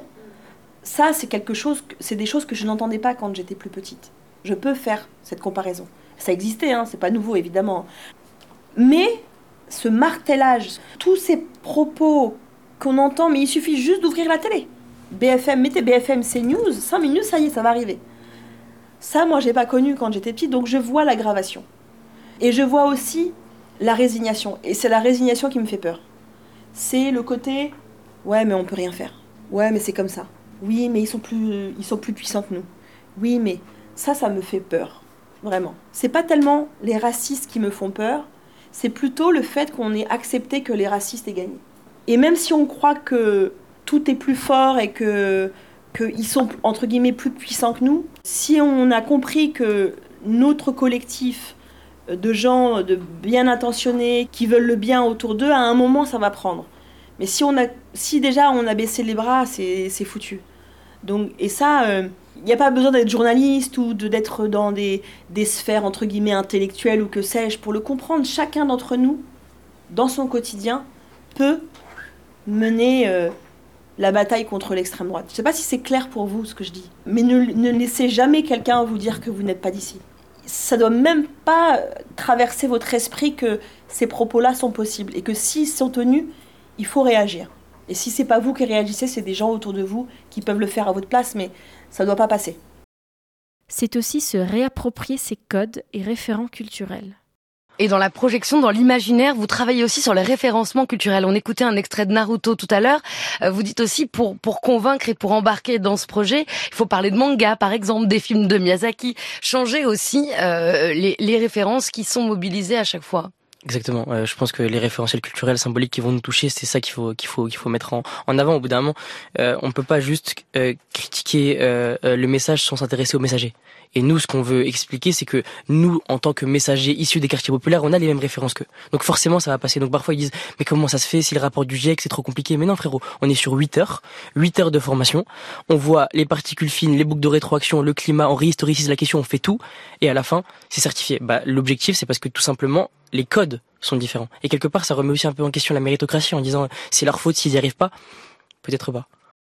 Ça, c'est quelque chose, c'est des choses que je n'entendais pas quand j'étais plus petite. Je peux faire cette comparaison. Ça existait, hein, c'est pas nouveau évidemment. Mais ce martelage, tous ces propos qu'on entend, mais il suffit juste d'ouvrir la télé. B F M, mettez B F M, c'est news, cinq minutes, ça y est, ça va arriver. Ça, moi, j'ai pas connu quand j'étais petite, donc je vois l'aggravation. Et je vois aussi la résignation. Et c'est la résignation qui me fait peur. C'est le côté, ouais, mais on peut rien faire. Ouais, mais c'est comme ça. Oui, mais ils sont plus, ils sont plus puissants que nous. Oui, mais ça, ça me fait peur. Vraiment. C'est pas tellement les racistes qui me font peur, c'est plutôt le fait qu'on ait accepté que les racistes aient gagné. Et même si on croit que tout est plus fort et que qu'ils sont, entre guillemets, plus puissants que nous, si on a compris que notre collectif de gens de bien intentionnés, qui veulent le bien autour d'eux, à un moment, ça va prendre. Mais si, on a, si déjà on a baissé les bras, c'est, c'est foutu. Donc, et ça, il euh, n'y a pas besoin d'être journaliste ou de, d'être dans des, des sphères, entre guillemets, intellectuelles ou que sais-je, pour le comprendre. Chacun d'entre nous, dans son quotidien, peut mener euh, la bataille contre l'extrême droite. Je ne sais pas si c'est clair pour vous, ce que je dis. Mais ne, ne laissez jamais quelqu'un vous dire que vous n'êtes pas d'ici. Ça ne doit même pas traverser votre esprit que ces propos-là sont possibles et que s'ils sont tenus, il faut réagir. Et si ce n'est pas vous qui réagissez, c'est des gens autour de vous qui peuvent le faire à votre place, mais ça ne doit pas passer.
C'est aussi se réapproprier ces codes et référents culturels.
Et dans la projection, dans l'imaginaire, vous travaillez aussi sur le référencement culturel. On écoutait un extrait de Naruto tout à l'heure. Vous dites aussi, pour pour convaincre et pour embarquer dans ce projet, il faut parler de manga, par exemple, des films de Miyazaki. Changer aussi euh, les, les références qui sont mobilisées à chaque fois.
Exactement. Euh, je pense que les référentiels culturels, symboliques qui vont nous toucher, c'est ça qu'il faut qu'il faut qu'il faut mettre en, en avant. Au bout d'un moment, euh, on peut pas juste euh, critiquer euh, euh, le message sans s'intéresser au messager. Et nous, ce qu'on veut expliquer, c'est que nous, en tant que messagers issus des quartiers populaires, on a les mêmes références qu'eux. Donc forcément, ça va passer. Donc parfois, ils disent « Mais comment ça se fait si le rapport du GIEC, c'est trop compliqué ?» Mais non, frérot, on est sur huit heures, huit heures de formation. On voit les particules fines, les boucles de rétroaction, le climat, on réhistoricise la question, on fait tout. Et à la fin, c'est certifié. Bah, l'objectif, c'est parce que tout simplement, les codes sont différents. Et quelque part, ça remet aussi un peu en question la méritocratie en disant « C'est leur faute s'ils n'y arrivent pas ?» Peut-être pas.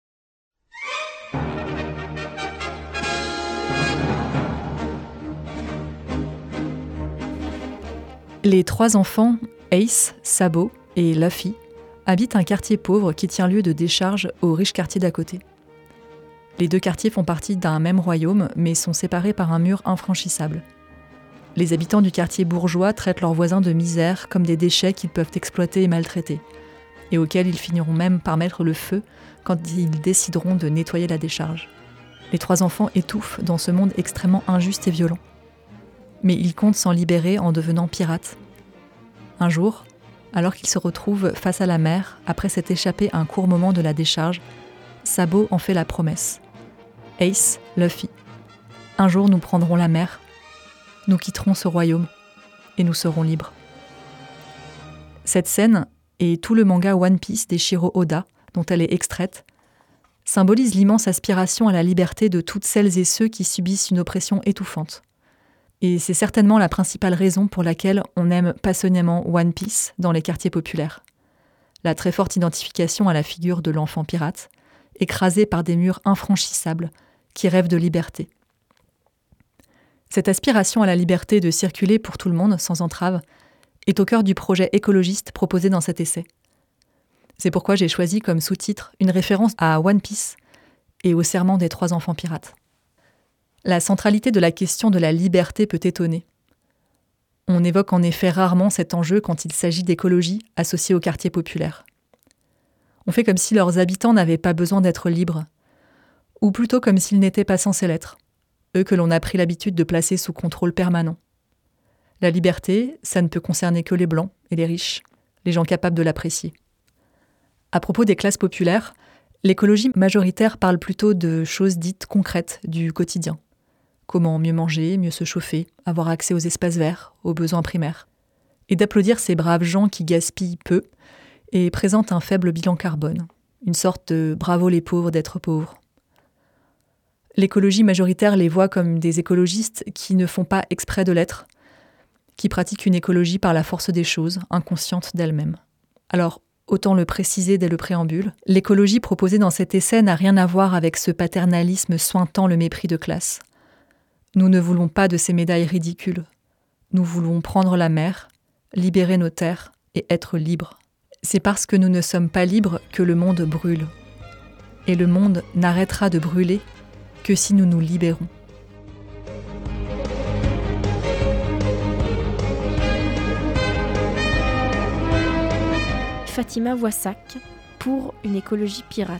Les trois enfants, Ace, Sabo et Luffy, habitent un quartier pauvre qui tient lieu de décharge au riche quartier d'à côté. Les deux quartiers font partie d'un même royaume, mais sont séparés par un mur infranchissable. Les habitants du quartier bourgeois traitent leurs voisins de misère comme des déchets qu'ils peuvent exploiter et maltraiter, et auxquels ils finiront même par mettre le feu quand ils décideront de nettoyer la décharge. Les trois enfants étouffent dans ce monde extrêmement injuste et violent. Mais ils comptent s'en libérer en devenant pirates. Un jour, alors qu'ils se retrouvent face à la mer, après s'être échappés un court moment de la décharge, Sabo en fait la promesse. Ace, Luffy, un jour nous prendrons la mer, nous quitterons ce royaume et nous serons libres. Cette scène, et tout le manga One Piece d'Eiichiro Oda, dont elle est extraite, symbolise l'immense aspiration à la liberté de toutes celles et ceux qui subissent une oppression étouffante. Et c'est certainement la principale raison pour laquelle on aime passionnément One Piece dans les quartiers populaires. La très forte identification à la figure de l'enfant pirate, écrasé par des murs infranchissables, qui rêve de liberté. Cette aspiration à la liberté de circuler pour tout le monde, sans entrave, est au cœur du projet écologiste proposé dans cet essai. C'est pourquoi j'ai choisi comme sous-titre une référence à One Piece et au serment des trois enfants pirates. La centralité de la question de la liberté peut étonner. On évoque en effet rarement cet enjeu quand il s'agit d'écologie associée aux quartiers populaires. On fait comme si leurs habitants n'avaient pas besoin d'être libres, ou plutôt comme s'ils n'étaient pas censés l'être, eux que l'on a pris l'habitude de placer sous contrôle permanent. La liberté, ça ne peut concerner que les blancs et les riches, les gens capables de l'apprécier. À propos des classes populaires, l'écologie majoritaire parle plutôt de choses dites concrètes du quotidien. Comment mieux manger, mieux se chauffer, avoir accès aux espaces verts, aux besoins primaires. Et d'applaudir ces braves gens qui gaspillent peu et présentent un faible bilan carbone. Une sorte de « bravo les pauvres d'être pauvres ». L'écologie majoritaire les voit comme des écologistes qui ne font pas exprès de l'être, qui pratiquent une écologie par la force des choses, inconsciente d'elle-même. Alors, autant le préciser dès le préambule, l'écologie proposée dans cet essai n'a rien à voir avec ce paternalisme sointant le mépris de classe. Nous ne voulons pas de ces médailles ridicules. Nous voulons prendre la mer, libérer nos terres et être libres. C'est parce que nous ne sommes pas libres que le monde brûle. Et le monde n'arrêtera de brûler que si nous nous libérons.
Fatima Voissac pour une écologie pirate.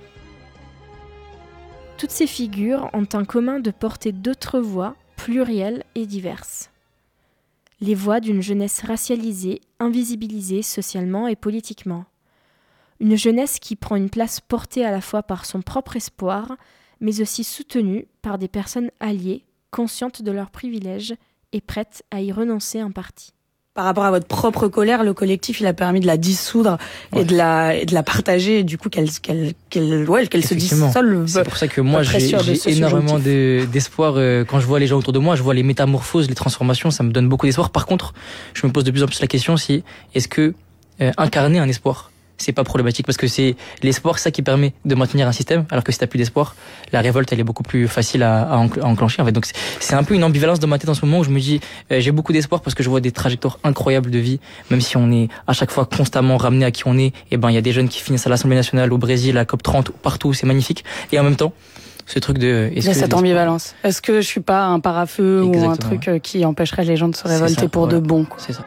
Toutes ces figures ont en commun de porter d'autres voix, plurielles et diverses. Les voix d'une jeunesse racialisée, invisibilisée socialement et politiquement. Une jeunesse qui prend une place portée à la fois par son propre espoir, mais aussi soutenue par des personnes alliées, conscientes de leurs privilèges et prêtes à y renoncer en partie.
Par rapport à votre propre colère, le collectif, il a permis de la dissoudre ouais. et de la et de la partager, et du coup qu'elle qu'elle qu'elle ouais, qu'elle se dissolve.
C'est pour ça que moi j'ai, j'ai énormément de, d'espoir euh, quand je vois les gens autour de moi, je vois les métamorphoses, les transformations, ça me donne beaucoup d'espoir. Par contre, je me pose de plus en plus la question si est-ce que euh, incarner un espoir, c'est pas problématique, parce que c'est l'espoir, ça qui permet de maintenir un système, alors que si t'as plus d'espoir, la révolte elle est beaucoup plus facile à, à enclencher en fait. Donc c'est, c'est un peu une ambivalence dans ma tête en ce moment où je me dis euh, j'ai beaucoup d'espoir parce que je vois des trajectoires incroyables de vie, même si on est à chaque fois constamment ramené à qui on est. Et ben il y a des jeunes qui finissent à l'Assemblée nationale, au Brésil, à COP trente, partout, c'est magnifique. Et en même temps ce truc de
il y a cette ambivalence. Est-ce que je suis pas un parafeu Exactement, ou un truc
ouais.
qui empêcherait les gens de se révolter
ça,
pour
ouais.
de bon quoi.
C'est ça.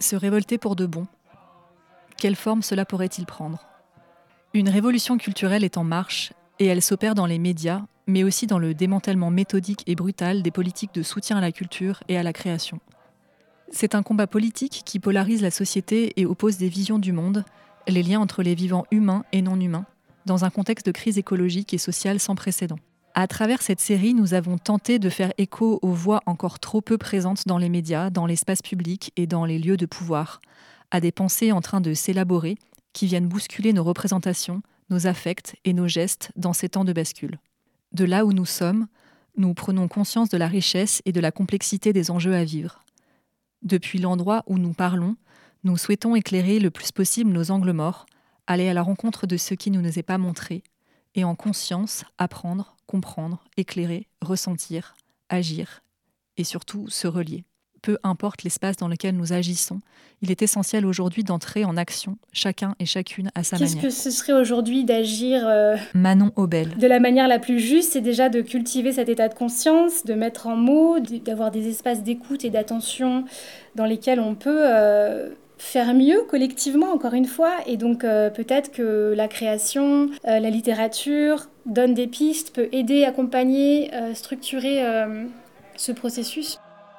Se révolter pour de bon. Quelle forme cela pourrait-il prendre ? Une révolution culturelle est en marche et elle s'opère dans les médias, mais aussi dans le démantèlement méthodique et brutal des politiques de soutien à la culture et à la création. C'est un combat politique qui polarise la société et oppose des visions du monde, les liens entre les vivants humains et non humains, dans un contexte de crise écologique et sociale sans précédent. À travers cette série, nous avons tenté de faire écho aux voix encore trop peu présentes dans les médias, dans l'espace public et dans les lieux de pouvoir, à des pensées en train de s'élaborer qui viennent bousculer nos représentations, nos affects et nos gestes dans ces temps de bascule. De là où nous sommes, nous prenons conscience de la richesse et de la complexité des enjeux à vivre. Depuis l'endroit où nous parlons, nous souhaitons éclairer le plus possible nos angles morts, aller à la rencontre de ce qui ne nous est pas montré, et en conscience apprendre, comprendre, éclairer, ressentir, agir, et surtout se relier. Peu importe l'espace dans lequel nous agissons, il est essentiel aujourd'hui d'entrer en action, chacun et chacune à sa
Qu'est-ce
manière.
Qu'est-ce que ce serait aujourd'hui d'agir euh,
Manon Aubel.
de la manière la plus juste? C'est déjà de cultiver cet état de conscience, de mettre en mots, d'avoir des espaces d'écoute et d'attention dans lesquels on peut euh, faire mieux collectivement, encore une fois. Et donc euh, peut-être que la création, euh, la littérature donne des pistes, peut aider, accompagner, euh, structurer euh, ce processus.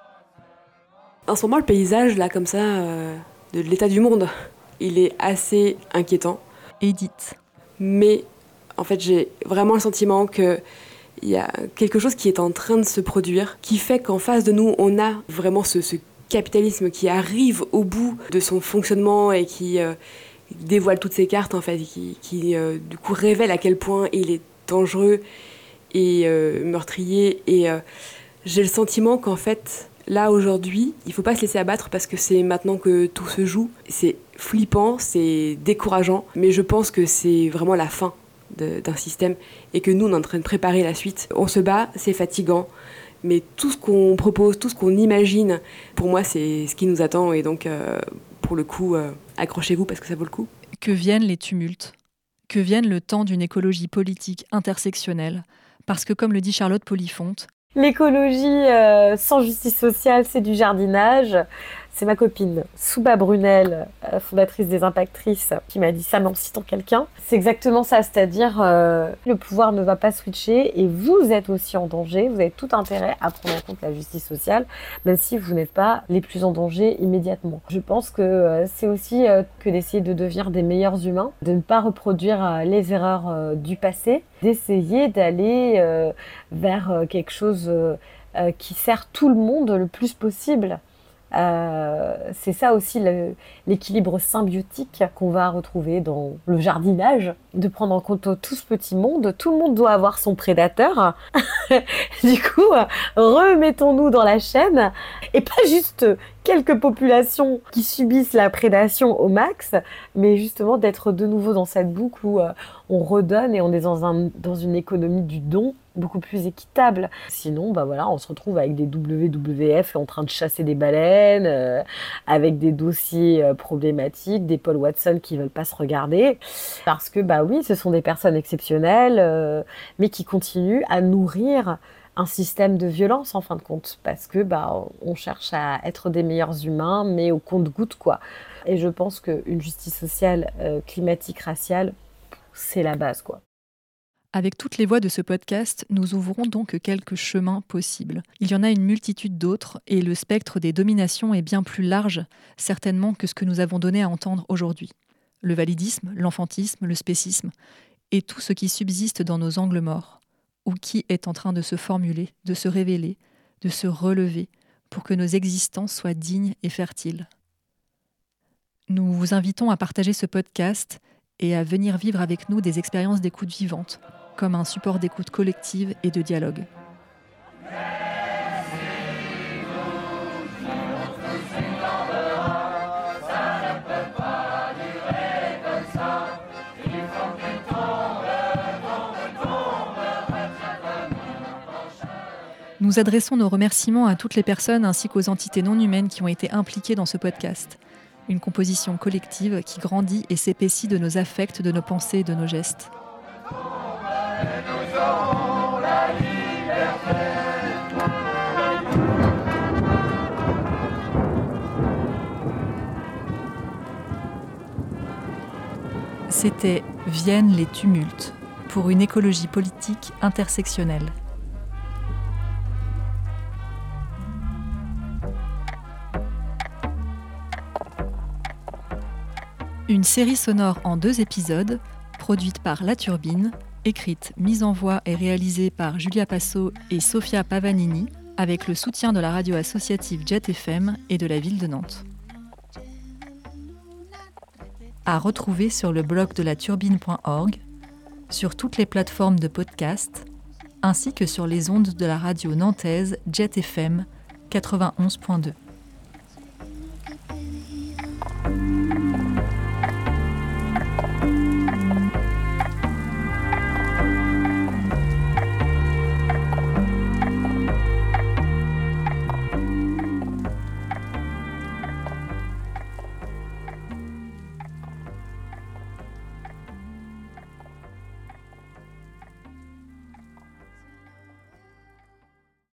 En ce moment, le paysage, là, comme ça, euh, de l'état du monde, il est assez inquiétant.
Edith.
Mais, en fait, j'ai vraiment le sentiment qu'il y a quelque chose qui est en train de se produire, qui fait qu'en face de nous, on a vraiment ce, ce capitalisme qui arrive au bout de son fonctionnement et qui euh, dévoile toutes ses cartes, en fait, qui, qui euh, du coup, révèle à quel point il est dangereux et euh, meurtrier. Et euh, j'ai le sentiment qu'en fait... Là, aujourd'hui, il ne faut pas se laisser abattre parce que c'est maintenant que tout se joue. C'est flippant, c'est décourageant, mais je pense que c'est vraiment la fin de, d'un système et que nous, on est en train de préparer la suite. On se bat, c'est fatigant, mais tout ce qu'on propose, tout ce qu'on imagine, pour moi, c'est ce qui nous attend. Et donc, euh, pour le coup, euh, accrochez-vous parce que ça vaut le coup.
Que viennent les tumultes, que vienne le temps d'une écologie politique intersectionnelle, parce que, comme le dit Charlotte Polifonte,
l'écologie euh, sans justice sociale, c'est du jardinage. C'est ma copine Souba Brunel, euh, fondatrice des Impactrices, qui m'a dit ça, mais en citant quelqu'un. C'est exactement ça, c'est-à-dire euh, le pouvoir ne va pas switcher et vous êtes aussi en danger. Vous avez tout intérêt à prendre en compte la justice sociale, même si vous n'êtes pas les plus en danger immédiatement. Je pense que euh, c'est aussi euh, que d'essayer de devenir des meilleurs humains, de ne pas reproduire euh, les erreurs euh, du passé, d'essayer d'aller euh, vers euh, quelque chose euh, euh, qui sert tout le monde le plus possible. Euh, c'est ça aussi le, l'équilibre symbiotique qu'on va retrouver dans le jardinage, de prendre en compte tout ce petit monde. Tout le monde doit avoir son prédateur. Du coup, remettons-nous dans la chaîne et pas juste quelques populations qui subissent la prédation au max, mais justement d'être de nouveau dans cette boucle où on redonne et on est dans, un, dans une économie du don beaucoup plus équitable. Sinon, bah voilà, on se retrouve avec des W W F en train de chasser des baleines, euh, avec des dossiers euh, problématiques, des Paul Watson qui veulent pas se regarder, parce que bah oui, ce sont des personnes exceptionnelles, euh, mais qui continuent à nourrir un système de violence en fin de compte, parce que bah on cherche à être des meilleurs humains, mais au compte-gouttes quoi. Et je pense qu'une justice sociale, euh, climatique, raciale, c'est la base quoi.
Avec toutes les voix de ce podcast, nous ouvrons donc quelques chemins possibles. Il y en a une multitude d'autres, et le spectre des dominations est bien plus large, certainement, que ce que nous avons donné à entendre aujourd'hui. Le validisme, l'enfantisme, le spécisme, et tout ce qui subsiste dans nos angles morts, ou qui est en train de se formuler, de se révéler, de se relever, pour que nos existences soient dignes et fertiles. Nous vous invitons à partager ce podcast et à venir vivre avec nous des expériences d'écoute vivante, comme un support d'écoute collective et de dialogue. Nous adressons nos remerciements à toutes les personnes ainsi qu'aux entités non humaines qui ont été impliquées dans ce podcast. Une composition collective qui grandit et s'épaissit de nos affects, de nos pensées et de nos gestes. Nous aurons la liberté. C'était Viennent les tumultes pour une écologie politique intersectionnelle. Une série sonore en deux épisodes, produite par La Turbine, écrite, mise en voix et réalisée par Julia Passo et Sofia Pavanini, avec le soutien de la radio associative Jet F M et de la ville de Nantes. À retrouver sur le blog de la turbine point org, sur toutes les plateformes de podcast, ainsi que sur les ondes de la radio nantaise Jet F M quatre-vingt-onze point deux.